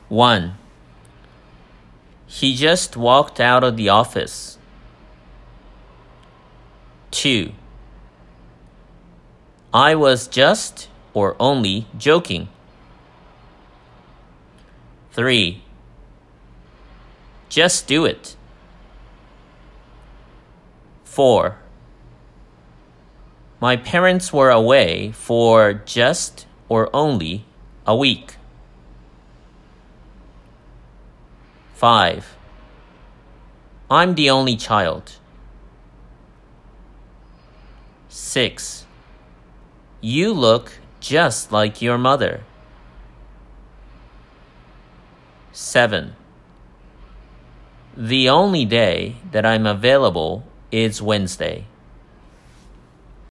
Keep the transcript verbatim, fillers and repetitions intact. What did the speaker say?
one. He just walked out of the office. two. I was just or only joking. three. Just do it. four. My parents were away for just or only a week. five. I'm the only child. six. You look just like your mother. seven. The only day that I'm available is Wednesday.